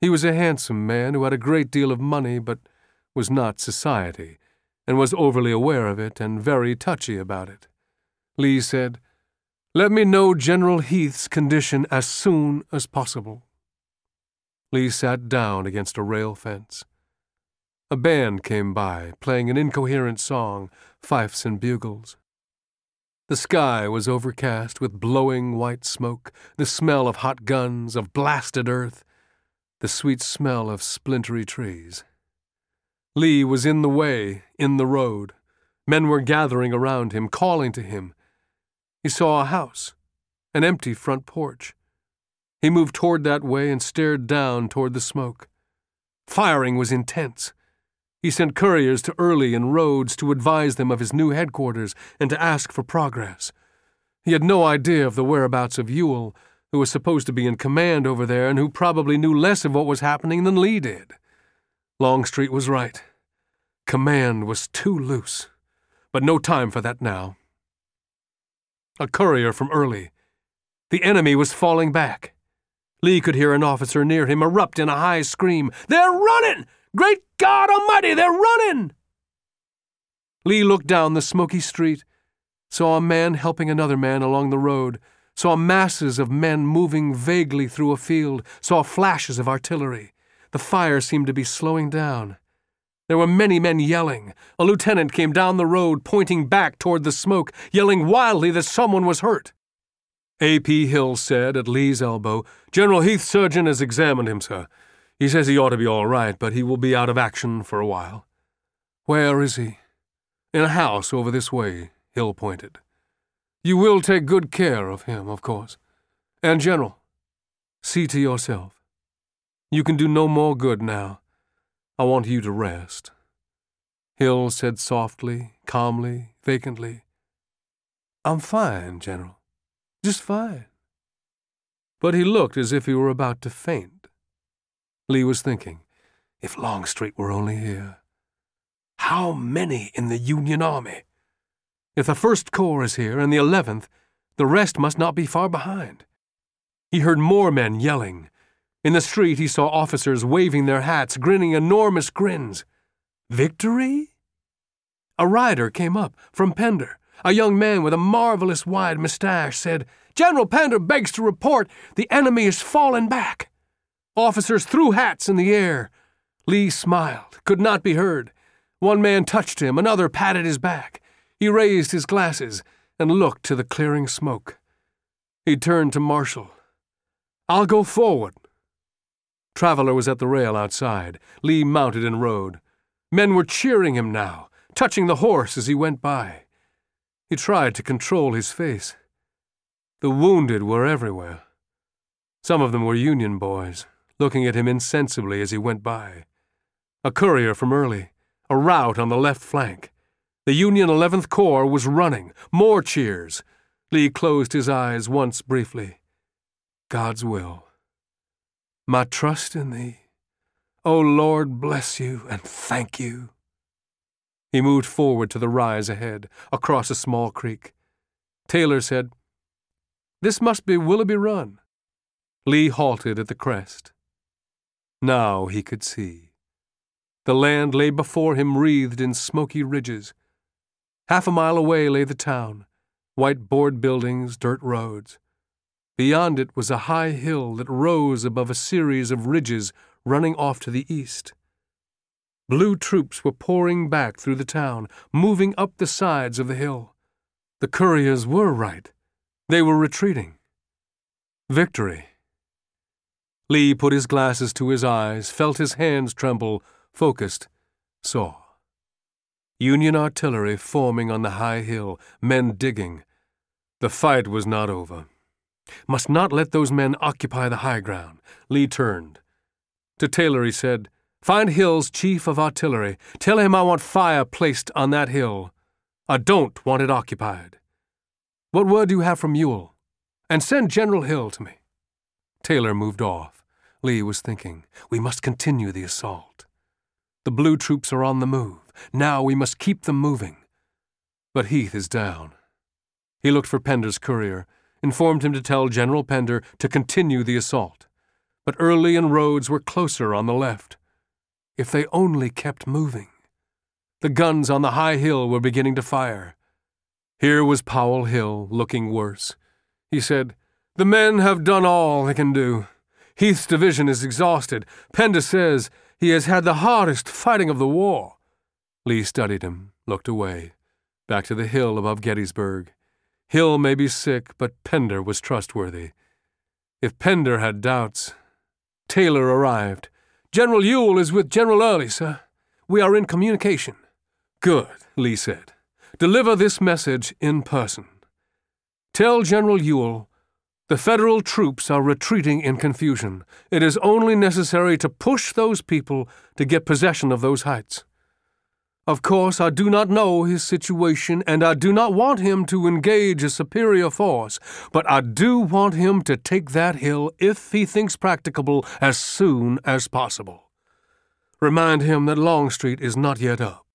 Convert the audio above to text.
He was a handsome man who had a great deal of money but was not society, and was overly aware of it and very touchy about it. Lee said, "Let me know General Heath's condition as soon as possible." Lee sat down against a rail fence. A band came by, playing an incoherent song, fifes and bugles. The sky was overcast with blowing white smoke, the smell of hot guns, of blasted earth, the sweet smell of splintery trees. Lee was in the way, in the road. Men were gathering around him, calling to him. He saw a house, an empty front porch. He moved toward that way and stared down toward the smoke. Firing was intense. He sent couriers to Early and Rhodes to advise them of his new headquarters and to ask for progress. He had no idea of the whereabouts of Ewell, who was supposed to be in command over there and who probably knew less of what was happening than Lee did. Longstreet was right. Command was too loose, but no time for that now. A courier from Early. The enemy was falling back. Lee could hear an officer near him erupt in a high scream. "They're running! Great God Almighty, they're running!" Lee looked down the smoky street, saw a man helping another man along the road, saw masses of men moving vaguely through a field, saw flashes of artillery. The fire seemed to be slowing down. There were many men yelling. A lieutenant came down the road, pointing back toward the smoke, yelling wildly that someone was hurt. A.P. Hill said at Lee's elbow, "General Heath's surgeon has examined him, sir. He says he ought to be all right, but he will be out of action for a while." "Where is he?" "In a house over this way," Hill pointed. "You will take good care of him, of course. And, General, see to yourself. You can do no more good now. I want you to rest." Hill said softly, calmly, vacantly, "I'm fine, General. Just fine." But he looked as if he were about to faint. Lee was thinking, if Longstreet were only here. How many in the Union Army? If the 1st Corps is here and the 11th, the rest must not be far behind. He heard more men yelling. In the street he saw officers waving their hats, grinning enormous grins. Victory? A rider came up from Pender. A young man with a marvelous wide mustache said, "General Pender begs to report the enemy is fallen back." Officers threw hats in the air. Lee smiled, could not be heard. One man touched him, another patted his back. He raised his glasses and looked to the clearing smoke. He turned to Marshall. "I'll go forward." Traveler was at the rail outside. Lee mounted and rode. Men were cheering him now, touching the horse as he went by. He tried to control his face. The wounded were everywhere. Some of them were Union boys, looking at him insensibly as he went by. A courier from Early, a rout on the left flank. The Union 11th Corps was running. More cheers. Lee closed his eyes once briefly. God's will. My trust in thee. O Lord, bless you and thank you. He moved forward to the rise ahead, across a small creek. Taylor said, "This must be Willoughby Run." Lee halted at the crest. Now he could see. The land lay before him wreathed in smoky ridges. Half a mile away lay the town, white board buildings, dirt roads. Beyond it was a high hill that rose above a series of ridges running off to the east. Blue troops were pouring back through the town, moving up the sides of the hill. The couriers were right. They were retreating. Victory. Lee put his glasses to his eyes, felt his hands tremble, focused, saw. Union artillery forming on the high hill, men digging. The fight was not over. Must not let those men occupy the high ground. Lee turned. To Taylor he said, "Find Hill's chief of artillery. Tell him I want fire placed on that hill. I don't want it occupied. What word do you have from Ewell? And send General Hill to me." Taylor moved off. Lee was thinking, we must continue the assault. The blue troops are on the move. Now we must keep them moving. But Heath is down. He looked for Pender's courier, informed him to tell General Pender to continue the assault. but Early and Rhodes were closer on the left. If they only kept moving. The guns on the high hill were beginning to fire. Here was Powell Hill, looking worse. He said, "The men have done all they can do. Heath's division is exhausted. Pender says he has had the hardest fighting of the war." Lee studied him, looked away, back to the hill above Gettysburg. Hill may be sick, but Pender was trustworthy. If Pender had doubts... Taylor arrived. "General Ewell is with General Early, sir. We are in communication." "Good," Lee said. "Deliver this message in person. Tell General Ewell the Federal troops are retreating in confusion. It is only necessary to push those people to get possession of those heights. Of course, I do not know his situation, and I do not want him to engage a superior force, but I do want him to take that hill if he thinks practicable as soon as possible. Remind him that Longstreet is not yet up.